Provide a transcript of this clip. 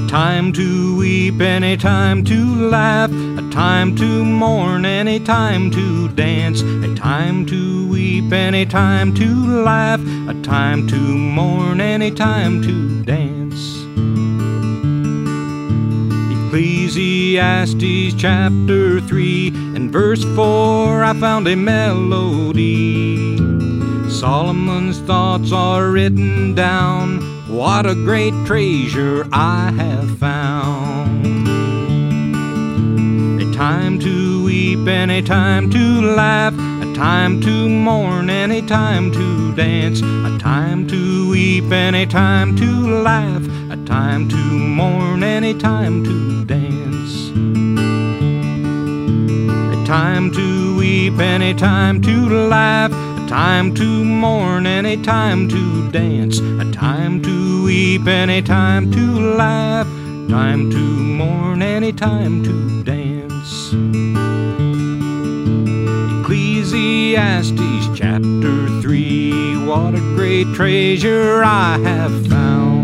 time to weep, any time to laugh, a time to mourn, any time to dance, a time to weep, any time to laugh, a time to mourn, any time to dance. Ecclesiastes chapter 3 and verse 4, I found a melody. Solomon's thoughts are written down. What a great treasure I have found. A time to weep and a time to laugh, a time to mourn and a time to dance, a time to weep and a time to laugh, a time to mourn and a time to dance. A time to weep and a time to laugh, a time to mourn and a time to dance, a time to weep and a time to laugh, time to mourn and a time to dance. Ecclesiastes chapter 3, what a great treasure I have found.